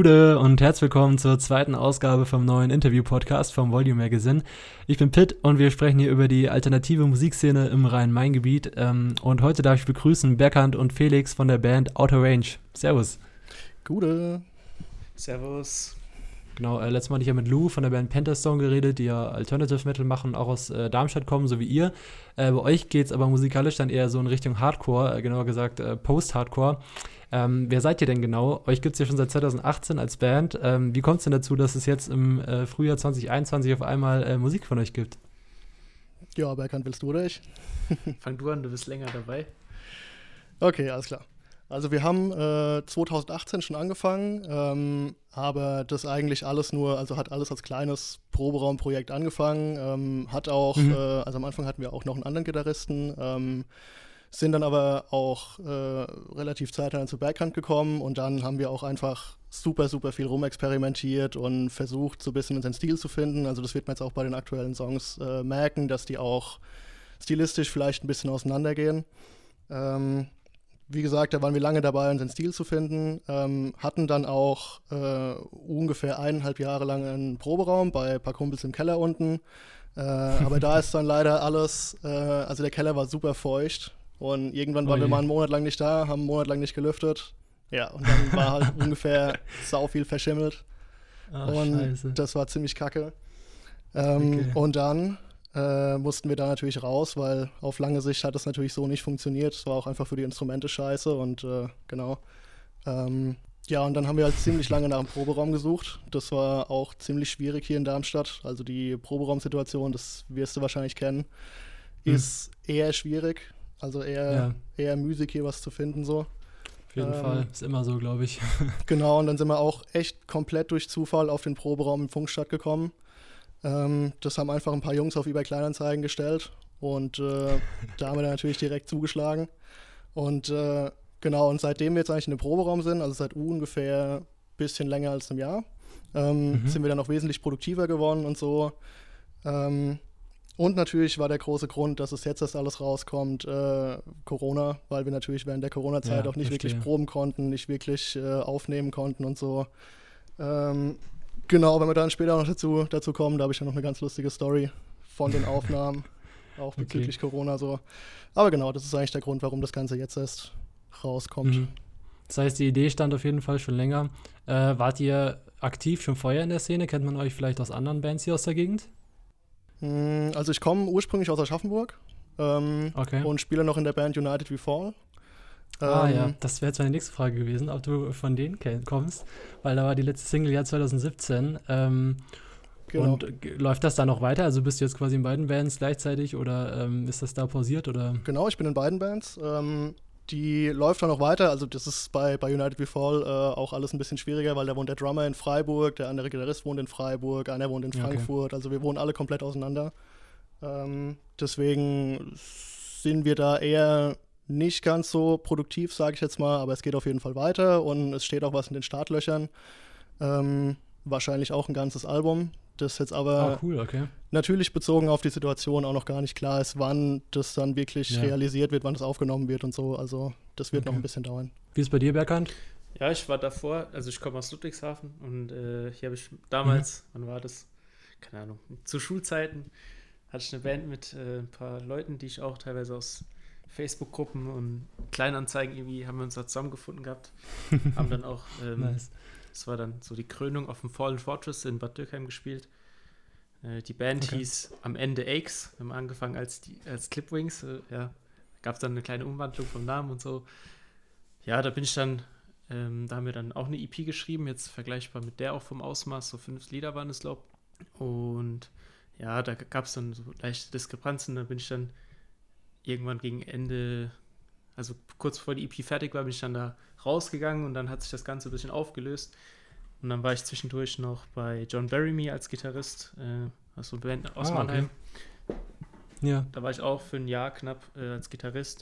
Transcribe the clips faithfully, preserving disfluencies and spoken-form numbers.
Gude und herzlich willkommen zur zweiten Ausgabe vom neuen Interview-Podcast vom Volume Magazine. Ich bin Pitt und wir sprechen hier über die alternative Musikszene im Rhein-Main-Gebiet. Ähm, und heute darf ich begrüßen Berkant und Felix von der Band Outer Range. Servus. Gude. Servus. Genau, äh, letztes Mal hatte ich ja mit Lou von der Band Pentastone geredet, die ja Alternative Metal machen, auch aus äh, Darmstadt kommen, so wie ihr. Äh, bei euch geht es aber musikalisch dann eher so in Richtung Hardcore, äh, genauer gesagt äh, Post-Hardcore. Ähm, wer seid ihr denn genau? Euch gibt es ja schon seit zwanzig achtzehn als Band. Ähm, wie kommt es denn dazu, dass es jetzt im äh, Frühjahr zwanzig einundzwanzig auf einmal äh, Musik von euch gibt? Ja, Berkant, willst du oder ich? Fang du an, du bist länger dabei. Okay, alles klar. Also wir haben äh, zwanzig achtzehn schon angefangen, ähm, aber das eigentlich alles nur, also hat alles als kleines Proberaumprojekt angefangen, ähm, hat auch, mhm. äh, also am Anfang hatten wir auch noch einen anderen Gitarristen, ähm, sind dann aber auch äh, relativ zeitnah zu Berkant gekommen und dann haben wir auch einfach super, super viel rumexperimentiert und versucht, so ein bisschen unseren Stil zu finden. Also das wird man jetzt auch bei den aktuellen Songs äh, merken, dass die auch stilistisch vielleicht ein bisschen auseinandergehen. Ähm, Wie gesagt, da waren wir lange dabei, unseren Stil zu finden, ähm, hatten dann auch äh, ungefähr eineinhalb Jahre lang einen Proberaum bei ein paar Kumpels im Keller unten. Äh, aber da ist dann leider alles, äh, also der Keller war super feucht und irgendwann waren oh wir mal einen Monat lang nicht da, haben einen Monat lang nicht gelüftet. Ja, und dann war halt ungefähr sau viel verschimmelt. Ach, und Scheiße. Das war ziemlich kacke. Ähm, okay. Und dann Äh, mussten wir da natürlich raus, weil auf lange Sicht hat das natürlich so nicht funktioniert. Es war auch einfach für die Instrumente scheiße und äh, genau. Ähm, ja, und dann haben wir halt ziemlich lange nach einem Proberaum gesucht. Das war auch ziemlich schwierig hier in Darmstadt. Also die Proberaumsituation, das wirst du wahrscheinlich kennen, hm. ist eher schwierig. Also eher, ja. eher müßig hier was zu finden so. Auf jeden ähm, Fall, ist immer so, glaube ich. Genau, und dann sind wir auch echt komplett durch Zufall auf den Proberaum in Funkstadt gekommen. Ähm, das haben einfach ein paar Jungs auf eBay Kleinanzeigen gestellt und äh, da haben wir dann natürlich direkt zugeschlagen. Und äh, genau, und seitdem wir jetzt eigentlich in dem Proberaum sind, also seit ungefähr ein bisschen länger als einem Jahr, ähm, mhm. sind wir dann auch wesentlich produktiver geworden und so. Ähm, und natürlich war der große Grund, dass es jetzt erst alles rauskommt, äh, Corona, weil wir natürlich während der Corona-Zeit ja, auch nicht verstehe. wirklich proben konnten, nicht wirklich äh, aufnehmen konnten und so. Ähm, Genau, wenn wir dann später noch dazu, dazu kommen, da habe ich ja noch eine ganz lustige Story von den Aufnahmen, auch bezüglich okay. Corona so. Aber genau, das ist eigentlich der Grund, warum das Ganze jetzt erst rauskommt. Mhm. Das heißt, die Idee stand auf jeden Fall schon länger. Äh, wart ihr aktiv schon vorher in der Szene? Kennt man euch vielleicht aus anderen Bands hier aus der Gegend? Also ich komme ursprünglich aus Aschaffenburg ähm, okay. und spiele noch in der Band United We Fall. Ah ähm, ja, das wäre jetzt meine nächste Frage gewesen, ob du von denen kommst, weil da war die letzte Single ja zwanzig siebzehn. Ähm, genau. Und g- läuft das da noch weiter? Also bist du jetzt quasi in beiden Bands gleichzeitig oder ähm, ist das da pausiert? Oder? Genau, ich bin in beiden Bands. Ähm, die läuft dann noch weiter, also das ist bei, bei United We Fall äh, auch alles ein bisschen schwieriger, weil da wohnt der Drummer in Freiburg, der andere Gitarrist wohnt in Freiburg, einer wohnt in Frankfurt, okay. Also wir wohnen alle komplett auseinander. Ähm, deswegen sind wir da eher nicht ganz so produktiv, sage ich jetzt mal, aber es geht auf jeden Fall weiter und es steht auch was in den Startlöchern. Ähm, wahrscheinlich auch ein ganzes Album, das jetzt aber ah, cool, okay. natürlich bezogen auf die Situation auch noch gar nicht klar ist, wann das dann wirklich ja. realisiert wird, wann das aufgenommen wird und so. Also das wird okay. noch ein bisschen dauern. Wie ist bei dir, Berkant? Ja, ich war davor, also ich komme aus Ludwigshafen und äh, hier habe ich damals, mhm. wann war das? Keine Ahnung, zu Schulzeiten hatte ich eine Band mit äh, ein paar Leuten, die ich auch teilweise aus Facebook-Gruppen und Kleinanzeigen irgendwie haben wir uns da zusammengefunden gehabt. Haben dann auch, ähm, nice. Das war dann so die Krönung auf dem Fallen Fortress in Bad Dürkheim gespielt. Äh, die Band okay. hieß am Ende Aches. Wir haben angefangen als, die, als Clipwings. Äh, ja, gab es dann eine kleine Umwandlung vom Namen und so. Ja, da bin ich dann, ähm, da haben wir dann auch eine E P geschrieben, jetzt vergleichbar mit der auch vom Ausmaß. So fünf Lieder waren es, glaube ich. Und ja, da gab es dann so leichte Diskrepanzen. Da bin ich dann irgendwann gegen Ende, also kurz bevor die E P fertig war, bin ich dann da rausgegangen und dann hat sich das Ganze ein bisschen aufgelöst. Und dann war ich zwischendurch noch bei John Barrymore als Gitarrist, äh, also eine Band aus ah, Mannheim. Okay. Ja. Da war ich auch für ein Jahr knapp äh, als Gitarrist.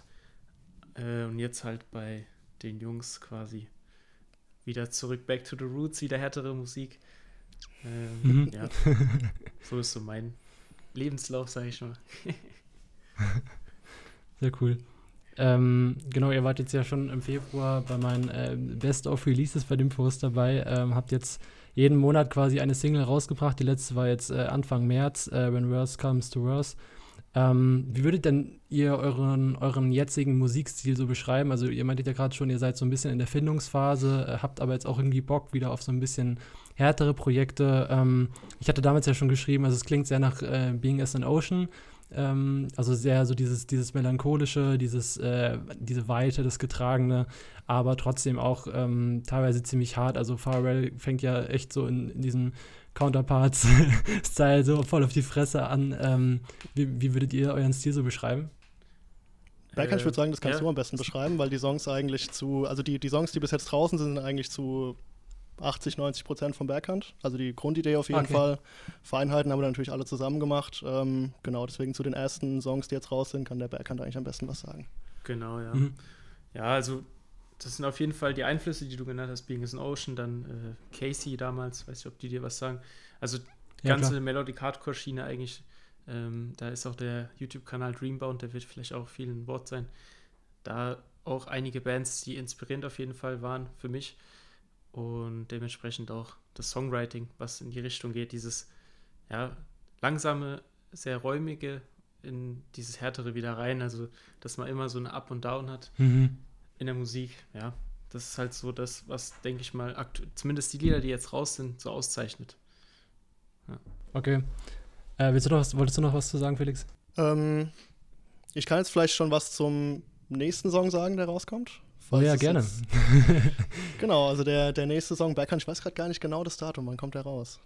Äh, und jetzt halt bei den Jungs quasi wieder zurück, back to the roots, wieder härtere Musik. Ähm, mhm. Ja, so ist so mein Lebenslauf, sage ich mal. Sehr cool. Ähm, genau, ihr wart jetzt ja schon im Februar bei meinen äh, Best-of-Releases bei dem Post dabei. Ähm, habt jetzt jeden Monat quasi eine Single rausgebracht. Die letzte war jetzt äh, Anfang März, äh, When Worse Comes to Worse. Ähm, wie würdet denn ihr euren, euren jetzigen Musikstil so beschreiben? Also ihr meintet ja gerade schon, ihr seid so ein bisschen in der Findungsphase, äh, habt aber jetzt auch irgendwie Bock wieder auf so ein bisschen härtere Projekte. Ähm, ich hatte damals ja schon geschrieben, also es klingt sehr nach äh, Being as an Ocean. Ähm, also sehr so dieses, dieses melancholische, dieses, äh, diese Weite, das Getragene, aber trotzdem auch ähm, teilweise ziemlich hart. Also Pharrell fängt ja echt so in, in diesem Counterparts-Style so voll auf die Fresse an. Ähm, wie, wie würdet ihr euren Stil so beschreieben? Berkan, ich würde sagen, das kannst ja. du am besten beschreiben, weil die Songs eigentlich zu, also die, die Songs, die bis jetzt draußen sind, sind eigentlich zu achtzig, neunzig Prozent von Berghand. Also die Grundidee auf jeden Okay. Fall. Feinheiten haben wir dann natürlich alle zusammen gemacht. Ähm, genau, deswegen zu den ersten Songs, die jetzt raus sind, kann der Berghand eigentlich am besten was sagen. Genau, ja. Mhm. Ja, also das sind auf jeden Fall die Einflüsse, die du genannt hast, Being as an Ocean, dann äh, Casey damals, weiß nicht, ob die dir was sagen. Also die Ja, ganze klar. Melodic Hardcore-Schiene eigentlich, ähm, da ist auch der YouTube-Kanal Dreambound, der wird vielleicht auch vielen Wort sein. Da auch einige Bands, die inspirierend auf jeden Fall waren für mich. Und dementsprechend auch das Songwriting, was in die Richtung geht, dieses ja, langsame, sehr räumige in dieses Härtere wieder rein, also dass man immer so eine Up und Down hat Mhm. in der Musik, ja. Das ist halt so das, was, denke ich mal, aktu- zumindest die Lieder, die jetzt raus sind, so auszeichnet. Okay. Äh, willst du noch was, wolltest du noch was zu sagen, Felix? Ähm, ich kann jetzt vielleicht schon was zum nächsten Song sagen, der rauskommt. Oh Falls ja, es gerne. jetzt- Genau, also der, der nächste Song, Berghand, ich weiß gerade gar nicht genau das Datum, wann kommt der raus?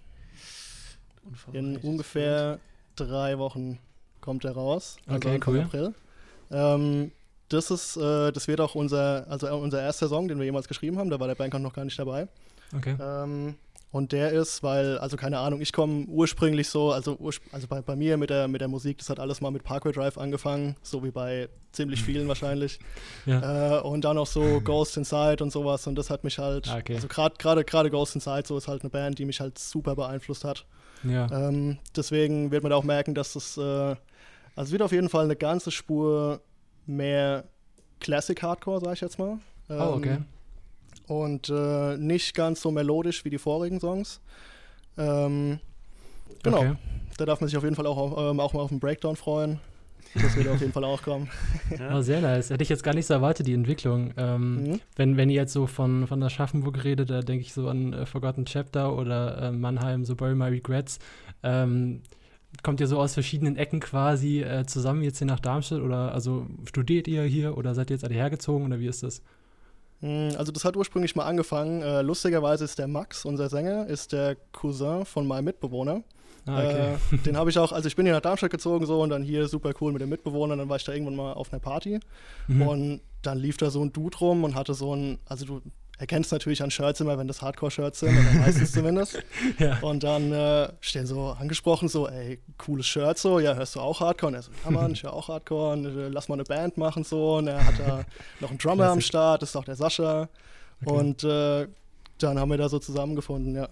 In Unvorbereitet. ungefähr drei Wochen kommt er raus. Also Okay, Anfang cool. April. Ähm, das ist, äh, das wird auch unser, also unser erster Song, den wir jemals geschrieben haben. Da war der Berghand noch gar nicht dabei. Okay. Ähm, und der ist, weil, also keine Ahnung, ich komme ursprünglich so, also, urspr also bei, bei mir mit der, mit der Musik, das hat alles mal mit Parkway Drive angefangen, so wie bei ziemlich vielen wahrscheinlich. Ja. Äh, und dann auch so Ghost Inside und sowas. Und das hat mich halt, Ah, okay. also gerade gerade gerade Ghost Inside, so ist halt eine Band, die mich halt super beeinflusst hat. Ja. Ähm, deswegen wird man da auch merken, dass das, äh, also es wird auf jeden Fall eine ganze Spur mehr Classic Hardcore, sag ich jetzt mal. Ähm, Oh, okay. Und äh, nicht ganz so melodisch wie die vorigen Songs. Ähm, genau, Okay. da darf man sich auf jeden Fall auch, auf, ähm, auch mal auf einen Breakdown freuen. Das wird auf jeden Fall auch kommen. Ja. Oh, sehr nice. Hätte ich jetzt gar nicht so erwartet, die Entwicklung. Ähm, Mhm. wenn, wenn ihr jetzt so von, von Aschaffenburg redet, da denke ich so an äh, Forgotten Chapter oder äh, Mannheim, so Bury My Regrets. Ähm, kommt ihr so aus verschiedenen Ecken quasi äh, zusammen jetzt hier nach Darmstadt? Oder also studiert ihr hier oder seid ihr jetzt alle hergezogen oder wie ist das? Mm, Also das hat ursprünglich mal angefangen. Äh, lustigerweise ist der Max, unser Sänger, ist der Cousin von meinem Mitbewohner. Ah, okay. Äh, den habe ich auch, also ich bin hier nach Darmstadt gezogen so und dann hier super cool mit dem Mitbewohner. Dann war ich da irgendwann mal auf einer Party Mhm. und dann lief da so ein Dude rum und hatte so ein, also du erkennst natürlich an Shirts immer, wenn das Hardcore-Shirts sind, oder meistens zumindest. Ja. Und dann äh, stehen so angesprochen, so, ey, cooles Shirt so, ja, hörst du auch Hardcore? Und er so, ja Mann, ich höre auch Hardcore und äh, lass mal eine Band machen so. Und er hat da noch einen Drummer am Klassisch. Start, das ist auch der Sascha. Okay. Und äh, dann haben wir da so zusammengefunden, ja.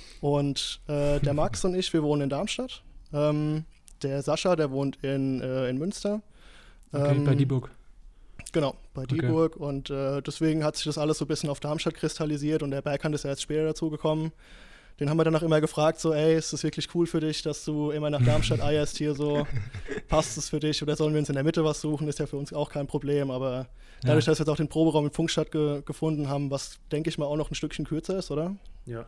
Und äh, der Max und ich, wir wohnen in Darmstadt. Ähm, der Sascha, der wohnt in, äh, in Münster. Okay, Ähm, bei Dieburg. Genau, bei Okay. Dieburg. Und äh, deswegen hat sich das alles so ein bisschen auf Darmstadt kristallisiert und der Berghand ist ja jetzt später dazugekommen. Den haben wir dann auch immer gefragt, so, ey, ist das wirklich cool für dich, dass du immer nach Darmstadt eierst hier so? Passt es für dich oder sollen wir uns in der Mitte was suchen? Ist ja für uns auch kein Problem, aber dadurch, Ja. dass wir jetzt auch den Proberaum in Funkstadt ge gefunden haben, was, denke ich mal, auch noch ein Stückchen kürzer ist, oder? Ja.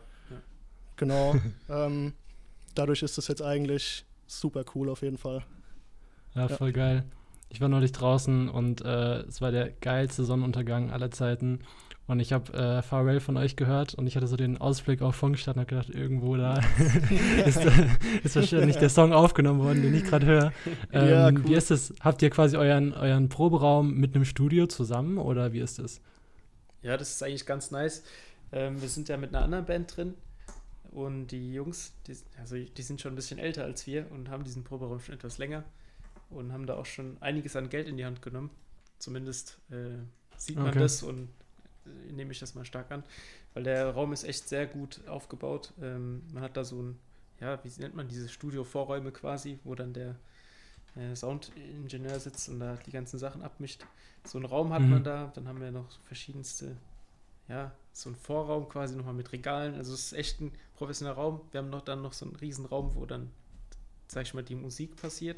Genau. ähm, dadurch ist das jetzt eigentlich super cool auf jeden Fall. Ja, voll geil. Ich war neulich draußen und äh, es war der geilste Sonnenuntergang aller Zeiten. Und ich habe äh, Pharrell von euch gehört und ich hatte so den Ausblick auf Funkstadt und habe gedacht, irgendwo da ist, ist wahrscheinlich der Song aufgenommen worden, den ich gerade höre. Ähm, Ja, cool. Wie ist das? Habt ihr quasi euren, euren Proberaum mit einem Studio zusammen oder wie ist das? Ja, das ist eigentlich ganz nice. Ähm, wir sind ja mit einer anderen Band drin und die Jungs, die, also die sind schon ein bisschen älter als wir und haben diesen Proberaum schon etwas länger und haben da auch schon einiges an Geld in die Hand genommen. Zumindest äh, sieht man Okay. das und äh, nehme ich das mal stark an, weil der Raum ist echt sehr gut aufgebaut. Ähm, man hat da so ein, ja, wie nennt man diese Studio-Vorräume quasi, wo dann der äh, Soundingenieur sitzt und da die ganzen Sachen abmischt. So einen Raum hat Mhm. man da, dann haben wir noch verschiedenste, ja, so einen Vorraum quasi nochmal mit Regalen. Also es ist echt ein professioneller Raum. Wir haben noch dann noch so einen riesen Raum, wo dann, sag ich mal, die Musik passiert.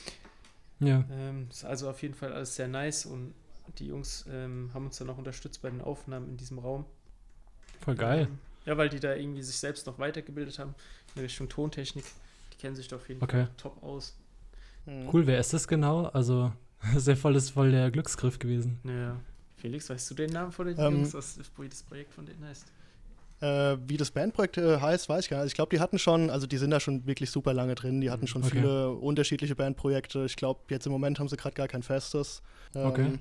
Ja, Ähm, ist also auf jeden Fall alles sehr nice und die Jungs ähm, haben uns dann auch unterstützt bei den Aufnahmen in diesem Raum. voll geil. Ähm, ja, weil die da irgendwie sich selbst noch weitergebildet haben in Richtung Tontechnik. Die kennen sich da auf jeden Okay. Fall top aus. Mhm. Cool, wer ist das genau? Also, das ist ja voll, das ist voll der Glücksgriff gewesen. Ja. Felix, weißt du den Namen von den Ähm, Jungs, was das Projekt von denen heißt? Äh, wie das Bandprojekt äh, heißt, weiß ich gar nicht. Ich glaube, die hatten schon, also die sind da schon wirklich super lange drin. Die hatten schon Okay. viele unterschiedliche Bandprojekte. Ich glaube, jetzt im Moment haben sie gerade gar kein festes. Ähm, Okay.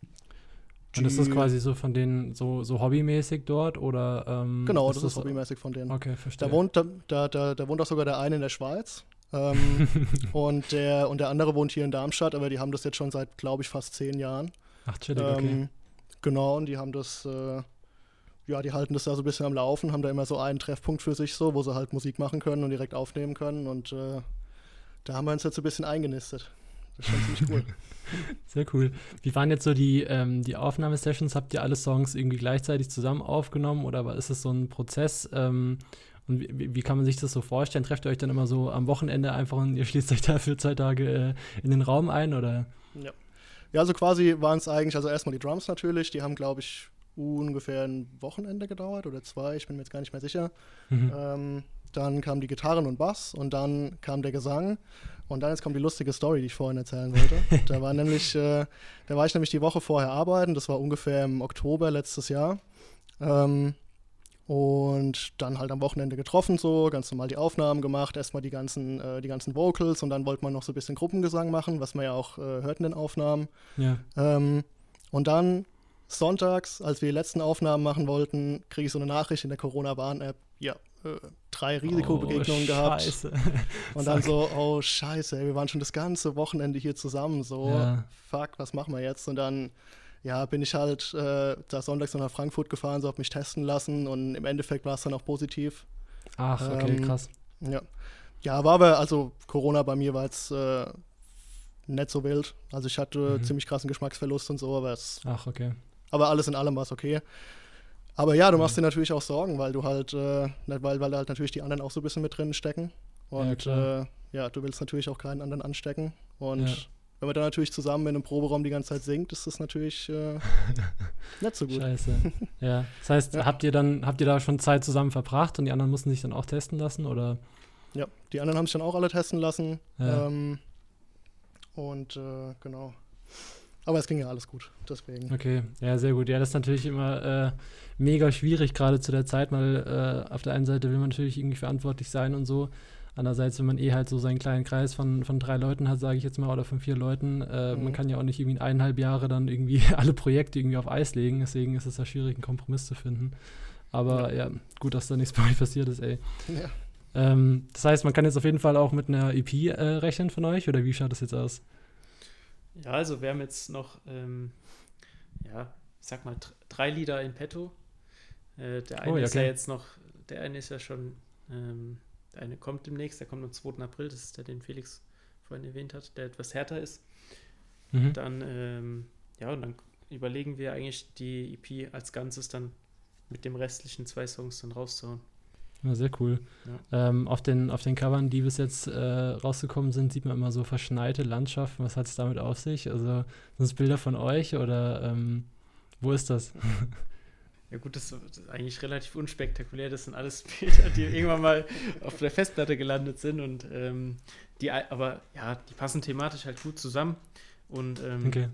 Und ist das quasi so von denen so, so hobbymäßig dort oder? Ähm, Genau, ist das ist hobbymäßig von denen. Okay, verstehe. Da wohnt, da, da, da, da wohnt auch sogar der eine in der Schweiz. Ähm, und, der, und der andere wohnt hier in Darmstadt, aber die haben das jetzt schon seit, glaube ich, fast zehn Jahren. Ach, chillig, okay. Ähm, genau, und die haben das, äh, ja, die halten das da so ein bisschen am Laufen, haben da immer so einen Treffpunkt für sich so, wo sie halt Musik machen können und direkt aufnehmen können. Und äh, da haben wir uns jetzt so ein bisschen eingenistet. Das ist schon ziemlich cool. Sehr cool. Wie waren jetzt so die, ähm, die Aufnahmesessions? Habt ihr alle Songs irgendwie gleichzeitig zusammen aufgenommen oder war- ist es so ein Prozess? Ähm, und wie, wie kann man sich das so vorstellen? Trefft ihr euch dann immer so am Wochenende einfach und ihr schließt euch da für zwei Tage äh, in den Raum ein oder? Ja. Ja, also quasi waren es eigentlich, also erstmal die Drums natürlich, die haben, glaube ich, ungefähr ein Wochenende gedauert oder zwei, ich bin mir jetzt gar nicht mehr sicher. Mhm. Ähm, dann kamen die Gitarren und Bass und dann kam der Gesang und dann jetzt kommt die lustige Story, die ich vorhin erzählen wollte. Da war nämlich, äh, da war ich nämlich die Woche vorher arbeiten, das war ungefähr im Oktober letztes Jahr. Ähm, und dann halt am Wochenende getroffen, so ganz normal die Aufnahmen gemacht, erstmal die ganzen, äh, die ganzen Vocals und dann wollte man noch so ein bisschen Gruppengesang machen, was man ja auch äh, hört in den Aufnahmen. Ja. Ähm, und dann sonntags, als wir die letzten Aufnahmen machen wollten, kriege ich so eine Nachricht in der Corona-Warn-App, ja, äh, drei Risikobegegnungen oh, gehabt. Scheiße. Und dann so, oh scheiße, ey, wir waren schon das ganze Wochenende hier zusammen, so, Ja. fuck, was machen wir jetzt? Und dann, ja, bin ich halt äh, da sonntags noch nach Frankfurt gefahren, so hab mich testen lassen und im Endeffekt war es dann auch positiv. Ach, okay, Ähm, krass. Ja, ja, war aber, also Corona bei mir war jetzt äh, nicht so wild. Also ich hatte Mhm. ziemlich krassen Geschmacksverlust und so, aber, es, Ach, okay. aber alles in allem war es okay. Aber ja, du Mhm. machst dir natürlich auch Sorgen, weil du halt, äh, ne, weil, weil halt natürlich die anderen auch so ein bisschen mit drin stecken. Ja, Und klar. äh, ja, du willst natürlich auch keinen anderen anstecken. Und Ja. wenn man dann natürlich zusammen in einem Proberaum die ganze Zeit singt, ist das natürlich äh, nicht so gut. Scheiße. Ja. Das heißt, Ja. habt ihr dann, habt ihr da schon Zeit zusammen verbracht und die anderen mussten sich dann auch testen lassen oder? Ja, die anderen haben sich dann auch alle testen lassen. Ja. Ähm, und äh, genau. Aber es ging ja alles gut, deswegen. Okay, ja, sehr gut. Ja, das ist natürlich immer äh, mega schwierig, gerade zu der Zeit, weil äh, auf der einen Seite will man natürlich irgendwie verantwortlich sein und so. Andererseits, wenn man eh halt so seinen kleinen Kreis von, von drei Leuten hat, sage ich jetzt mal, oder von vier Leuten, äh, Mhm. man kann ja auch nicht irgendwie in eineinhalb Jahre dann irgendwie alle Projekte irgendwie auf Eis legen. Deswegen ist es ja schwierig, einen Kompromiss zu finden. Aber ja, gut, dass da nichts bei euch passiert ist, ey. Ja. Ähm, das heißt, man kann jetzt auf jeden Fall auch mit einer E P äh, rechnen von euch, oder wie schaut das jetzt aus? Ja, also wir haben jetzt noch, ähm, ja, ich sag mal, dr- drei Lieder in petto. Äh, der eine Oh, ja, ist ja okay. jetzt noch, der eine ist ja schon, ähm, der eine kommt demnächst, der kommt am zweiten April, das ist der, den Felix vorhin erwähnt hat, der etwas härter ist. Mhm. Dann, ähm, ja, und dann überlegen wir eigentlich die E P als Ganzes dann mit dem restlichen zwei Songs dann rauszuhauen. Ja, sehr cool. Ähm, auf, den, auf den Covern, die bis jetzt äh, rausgekommen sind, sieht man immer so verschneite Landschaften. Was hat es damit auf sich? Also sind das Bilder von euch oder ähm, wo ist das? Ja gut, das ist eigentlich relativ unspektakulär. Das sind alles Bilder, die irgendwann mal auf der Festplatte gelandet sind und ähm, die, aber ja, die passen thematisch halt gut zusammen. Und ähm, Okay.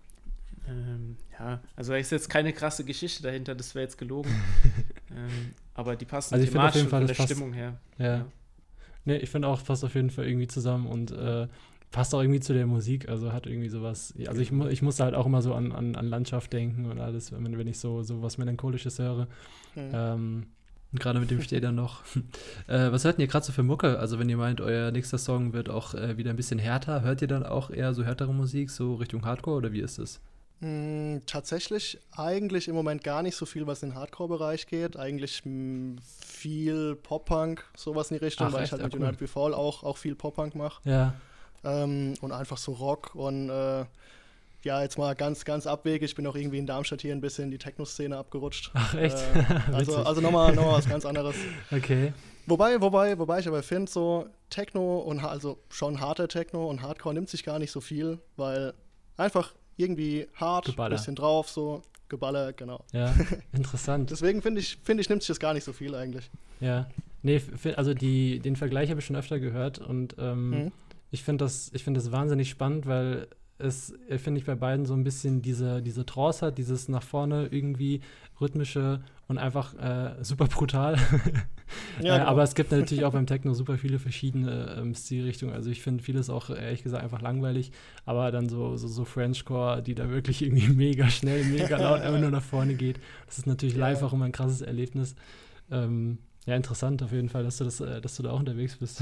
ähm, ja, also da ist jetzt keine krasse Geschichte dahinter, das wäre jetzt gelogen. ähm, aber die passen Also ich finde auf thematisch jeden Fall, und von das der passt. Stimmung her. Ja. Nee, ich finde auch, passt auf jeden Fall irgendwie zusammen und äh, passt auch irgendwie zu der Musik. Also hat irgendwie sowas. Also ich, mu ich muss halt auch immer so an, an, an Landschaft denken und alles, wenn, wenn ich so, so was Melancholisches höre. Mhm. Ähm, gerade mit dem steht dann noch. äh, was hört denn ihr gerade so für Mucke? Also wenn ihr meint, euer nächster Song wird auch äh, wieder ein bisschen härter, hört ihr dann auch eher so härtere Musik, so Richtung Hardcore oder wie ist das? Mm, Tatsächlich eigentlich im Moment gar nicht so viel, was in den Hardcore-Bereich geht. Eigentlich mm, viel Pop-Punk, sowas in die Richtung, Ach, weil echt? ich halt Ja, mit cool. United We Fall auch, auch viel Pop-Punk mache. Ja. ähm, und einfach so Rock und äh, ja, jetzt mal ganz, ganz abwegig. Ich bin auch irgendwie in Darmstadt hier ein bisschen in die Techno-Szene abgerutscht. Ach, echt? Äh, also also nochmal noch mal was ganz anderes. Okay. Wobei, wobei, wobei ich aber finde, so Techno und ha- also schon harter Techno und Hardcore nimmt sich gar nicht so viel, weil einfach irgendwie hart, Geballer. bisschen drauf, so Geballer, genau. Ja, interessant. Deswegen finde ich, finde ich, nimmt sich das gar nicht so viel eigentlich. Ja. Nee, f- also die, den Vergleich habe ich schon öfter gehört und ähm, Mhm. ich finde das, ich finde das wahnsinnig spannend, weil es, äh, finde ich, bei beiden so ein bisschen diese, diese Trance hat, dieses nach vorne irgendwie rhythmische und einfach äh, super brutal. Ja, äh, genau. aber es gibt natürlich auch beim Techno super viele verschiedene ähm, Stilrichtungen. Also ich finde vieles auch ehrlich gesagt einfach langweilig, aber dann so, so, so Frenchcore, die da wirklich irgendwie mega schnell, mega laut einfach nur nach vorne geht. Das ist natürlich live Ja. auch immer ein krasses Erlebnis. Ähm, ja, interessant auf jeden Fall, dass du, das, äh, dass du da auch unterwegs bist.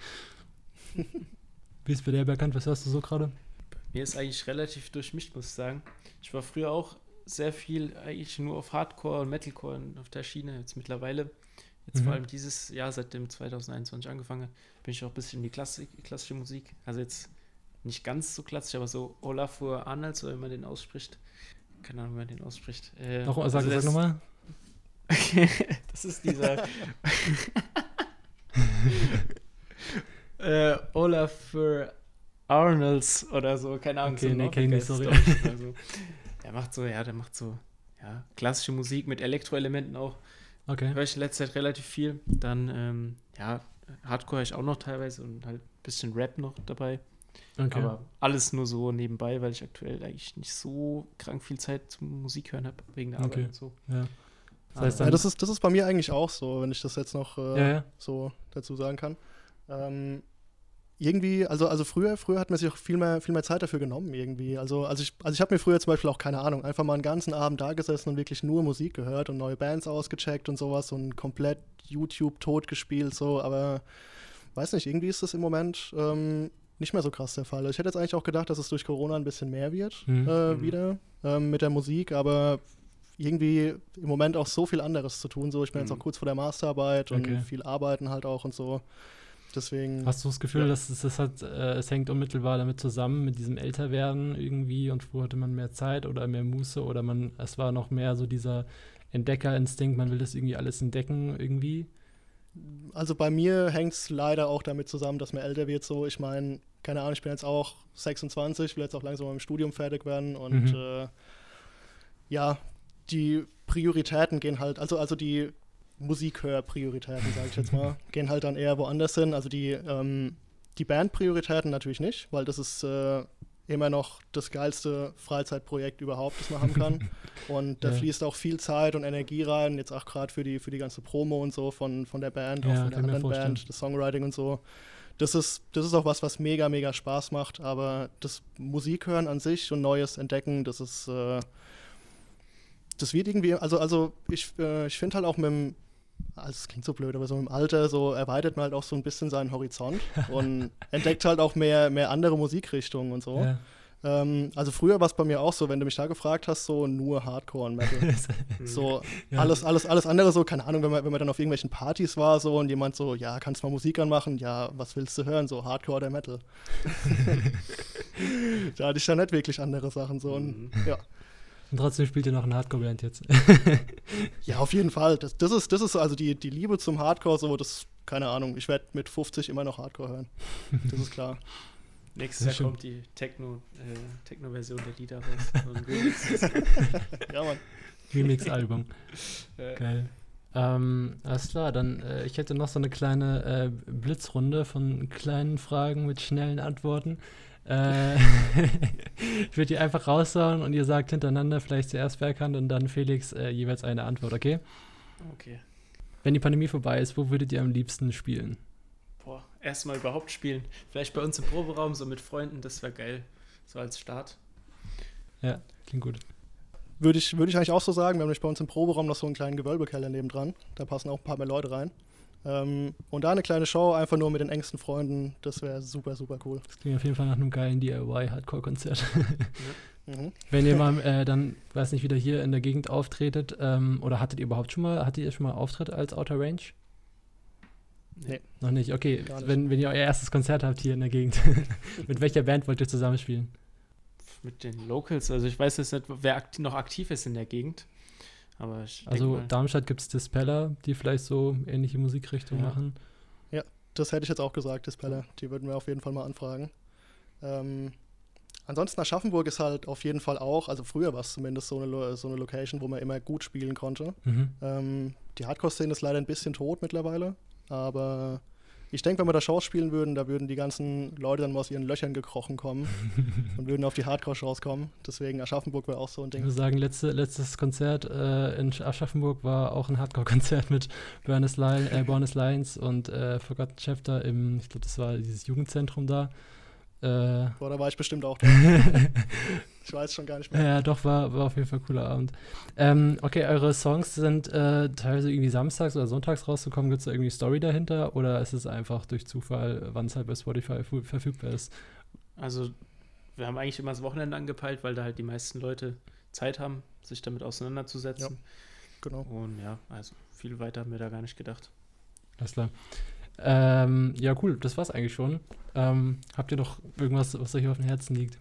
Wie ist bei dir bekannt? Was hörst du so gerade? Mir ist eigentlich relativ durchmischt, muss ich sagen. Ich war früher auch sehr viel eigentlich nur auf Hardcore und Metalcore und auf der Schiene. Jetzt mittlerweile, jetzt Mhm. vor allem dieses Jahr, seitdem zwanzig einundzwanzig angefangen hat, bin ich auch ein bisschen in die Klassik, klassische Musik. Also jetzt nicht ganz so klassisch, aber so Olafur Arnalds, so wie man den ausspricht. Keine Ahnung, wie man den ausspricht. Äh, Noch, sag also sag das- nochmal. Das ist dieser äh, Olafur Arnolds oder so, keine Ahnung. Okay, so ein nee, kenn ich nicht, Norweger sorry. ist Deutsch oder so. Der macht so, ja, der macht so, ja, klassische Musik mit Elektroelementen auch. Okay. Höre ich in letzter Zeit relativ viel. Dann, ähm, ja, Hardcore höre ich auch noch teilweise und halt ein bisschen Rap noch dabei. Okay. Aber alles nur so nebenbei, weil ich aktuell eigentlich nicht so krank viel Zeit zum Musik hören habe, wegen der Arbeit Okay. und so. ja. Das heißt Ja, dann, das ist, das ist bei mir eigentlich auch so, wenn ich das jetzt noch äh, ja, ja. so dazu sagen kann. Ähm, irgendwie, also, also früher, früher hat man sich auch viel mehr, viel mehr Zeit dafür genommen irgendwie. Also, also ich, also ich habe mir früher zum Beispiel auch, keine Ahnung, einfach mal einen ganzen Abend da gesessen und wirklich nur Musik gehört und neue Bands ausgecheckt und sowas und komplett YouTube tot gespielt, so, aber weiß nicht, irgendwie ist das im Moment ähm, nicht mehr so krass der Fall. Ich hätte jetzt eigentlich auch gedacht, dass es durch Corona ein bisschen mehr wird Mhm. äh, Mhm. wieder ähm, mit der Musik, aber irgendwie im Moment auch so viel anderes zu tun. So, ich bin jetzt Mhm. auch kurz vor der Masterarbeit und Okay. viel arbeiten halt auch und so. Deswegen. Hast du das Gefühl, Ja. dass es, das hat, äh, es hängt unmittelbar damit zusammen, mit diesem Älterwerden irgendwie und früher hatte man mehr Zeit oder mehr Muße oder man, es war noch mehr so dieser Entdeckerinstinkt, man will das irgendwie alles entdecken irgendwie? Also bei mir hängt es leider auch damit zusammen, dass man älter wird. So, ich meine, keine Ahnung, ich bin jetzt auch sechsundzwanzig, will jetzt auch langsam mit dem Studium fertig werden und Mhm. äh, ja, die Prioritäten gehen halt, also, also die Musikhörprioritäten, sage ich jetzt mal, gehen halt dann eher woanders hin. Also die, ähm, die Bandprioritäten natürlich nicht, weil das ist äh, immer noch das geilste Freizeitprojekt überhaupt, das man haben kann. Und da Ja. fließt auch viel Zeit und Energie rein, jetzt auch gerade für die, für die ganze Promo und so von, von der Band, Ja, auch von der kann ich mir anderen vorstellen. Band, das Songwriting und so. Das ist, das ist auch was, was mega, mega Spaß macht, aber das Musikhören an sich und Neues entdecken, das ist, äh, das wird irgendwie, also, also ich, äh, ich finde halt auch mit dem, also es klingt so blöd, aber so im Alter, so erweitert man halt auch so ein bisschen seinen Horizont und entdeckt halt auch mehr, mehr andere Musikrichtungen und so. Ja. Ähm, also früher war es bei mir auch so, wenn du mich da gefragt hast, so nur Hardcore und Metal. So Ja. alles, alles, alles andere so, keine Ahnung, wenn man, wenn man dann auf irgendwelchen Partys war so und jemand so, ja, kannst du mal Musik anmachen? Ja, was willst du hören? So Hardcore oder Metal? Da hatte ich dann nicht wirklich andere Sachen so und ja. Und trotzdem spielt ihr noch eine Hardcore-Band jetzt. Ja, auf jeden Fall. Das, das ist, das ist also die, die Liebe zum Hardcore, so, das, keine Ahnung, ich werde mit fünfzig immer noch Hardcore hören. Das ist klar. Nächstes Sehr Jahr schön. kommt die Techno, äh, Techno-Version der Lieder raus. So ein Remix. Ja, Mann. Remix-Album. Äh, Geil. Ähm, alles klar, dann äh, ich hätte noch so eine kleine äh, Blitzrunde von kleinen Fragen mit schnellen Antworten. Äh, ich würde die einfach raushauen und ihr sagt hintereinander, vielleicht zuerst Berghand und dann Felix äh, jeweils eine Antwort, okay? okay. Wenn die Pandemie vorbei ist, wo würdet ihr am liebsten spielen? Boah, erstmal überhaupt spielen. Vielleicht bei uns im Proberaum, so mit Freunden, das wäre geil. So als Start. Ja, klingt gut. Würde ich, würde ich eigentlich auch so sagen, wir haben nämlich bei uns im Proberaum noch so einen kleinen Gewölbekeller nebendran. Da passen auch ein paar mehr Leute rein. Ähm, und da eine kleine Show, einfach nur mit den engsten Freunden, das wäre super, super cool. Das klingt auf jeden Fall nach einem geilen D I Y-Hardcore-Konzert. Mhm. Wenn ihr mal äh, dann, weiß nicht, wieder hier in der Gegend auftretet, ähm, oder hattet ihr überhaupt schon mal, hattet ihr schon mal Auftritt als Outer Range? Nee. Noch nicht, okay. Gar nicht. Wenn, wenn ihr euer erstes Konzert habt hier in der Gegend, mit welcher Band wollt ihr zusammenspielen? Mit den Locals, also ich weiß jetzt nicht, wer akti- noch aktiv ist in der Gegend. Aber ich Also denke mal, Darmstadt gibt es Dispeller, die vielleicht so ähnliche Musikrichtung Ja. machen. Das hätte ich jetzt auch gesagt, Dispeller. Die würden wir auf jeden Fall mal anfragen. Ähm, ansonsten Aschaffenburg ist halt auf jeden Fall auch, also früher war es zumindest so eine, Lo- so eine Location, wo man immer gut spielen konnte. Mhm. Ähm, die Hardcore-Szene ist leider ein bisschen tot mittlerweile, aber ich denke, wenn wir da Shows spielen würden, da würden die ganzen Leute dann mal aus ihren Löchern gekrochen kommen und würden auf die Hardcore-Shows kommen. Deswegen Aschaffenburg wäre auch so ein Ich Ding. würde sagen, letzte, letztes Konzert äh, in Aschaffenburg war auch ein Hardcore-Konzert mit Burnes Lion, äh, Bornes Lions und äh, Forgotten Chapter im, ich glaube, das war dieses Jugendzentrum da. Äh, Boah, da war ich bestimmt auch da. Ich weiß schon gar nicht mehr. ja, doch, war, war auf jeden Fall ein cooler Abend. Ähm, okay, eure Songs sind äh, teilweise irgendwie samstags oder sonntags rausgekommen. Gibt es da irgendwie Story dahinter oder ist es einfach durch Zufall, wann es halt bei Spotify fu- verfügbar ist? also wir haben eigentlich immer das Wochenende angepeilt, weil da halt die meisten Leute Zeit haben, sich damit auseinanderzusetzen. Genau. Und ja, also viel weiter haben wir da gar nicht gedacht. Alles klar. Ähm, ja, cool, das war's eigentlich schon. Ähm, habt ihr noch irgendwas, was euch auf dem Herzen liegt?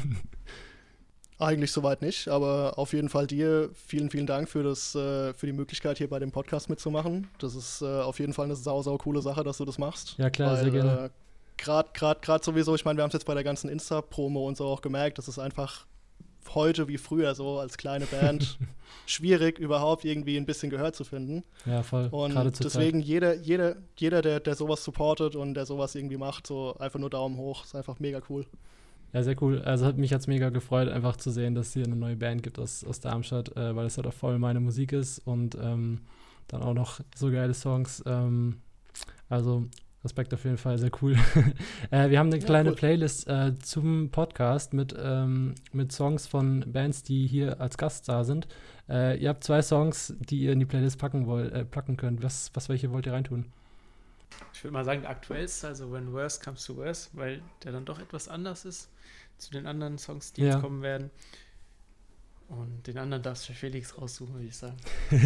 Eigentlich soweit nicht, aber auf jeden Fall dir vielen, vielen Dank für, das, äh, für die Möglichkeit, hier bei dem Podcast mitzumachen. Das ist äh, auf jeden Fall eine sau, sau coole Sache, dass du das machst. Ja, klar, Weil, sehr gerne. Äh, Gerade grad, grad sowieso, ich meine, wir haben es jetzt bei der ganzen Insta-Promo und so auch gemerkt, das ist einfach heute wie früher so als kleine Band schwierig, überhaupt irgendwie ein bisschen Gehör zu finden. Ja, voll. Und Gerade zur deswegen jeder, jeder, jeder der, der sowas supportet und der sowas irgendwie macht, so einfach nur Daumen hoch, ist einfach mega cool. Zeit. Ja, sehr cool. Also hat mich jetzt mega gefreut, einfach zu sehen, dass es hier eine neue Band gibt aus, aus Darmstadt, äh, weil es halt auch voll meine Musik ist und ähm, dann auch noch so geile Songs. Ähm, also Respekt auf jeden Fall, sehr cool. äh, wir haben eine Ja, kleine cool. Playlist äh, zum Podcast mit, ähm, mit Songs von Bands, die hier als Gast da sind. Äh, ihr habt zwei Songs, die ihr in die Playlist packen wollt, äh, packen könnt. Was, was welche wollt ihr reintun? Ich würde mal sagen, der aktuellste, also When Worse Comes to Worse, weil der dann doch etwas anders ist zu den anderen Songs, die Ja. jetzt kommen werden. Und den anderen darfst du Felix raussuchen, würde ich sagen.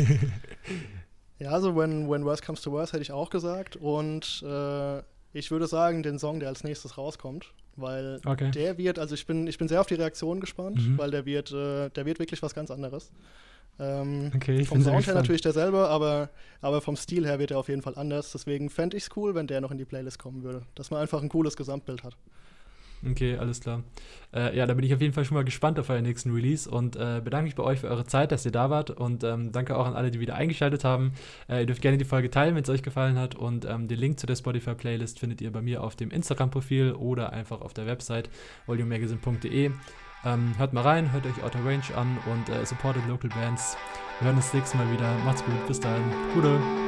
Ja, also when, when Worse Comes to Worse hätte ich auch gesagt. Und äh, ich würde sagen, den Song, der als nächstes rauskommt. Weil Okay. der wird, also ich bin, ich bin sehr auf die Reaktion gespannt, Mhm. weil der wird, äh, der wird wirklich was ganz anderes. Ähm, Okay, ich vom bin sehr Sound her gespannt. natürlich derselbe, aber, aber vom Stil her wird er auf jeden Fall anders. Deswegen fände ich es cool, wenn der noch in die Playlist kommen würde. Dass man einfach ein cooles Gesamtbild hat. Okay, alles klar. Äh, ja, da bin ich auf jeden Fall schon mal gespannt auf euren nächsten Release und äh, bedanke mich bei euch für eure Zeit, dass ihr da wart und ähm, danke auch an alle, die wieder eingeschaltet haben. Äh, ihr dürft gerne die Folge teilen, wenn es euch gefallen hat und ähm, den Link zu der Spotify-Playlist findet ihr bei mir auf dem Instagram-Profil oder einfach auf der Website volumemagazine punkt de. Ähm, hört mal rein, hört euch Outer Range an und äh, supportet Local Bands. Wir hören uns das nächste Mal wieder. Macht's gut, bis dahin. Gute.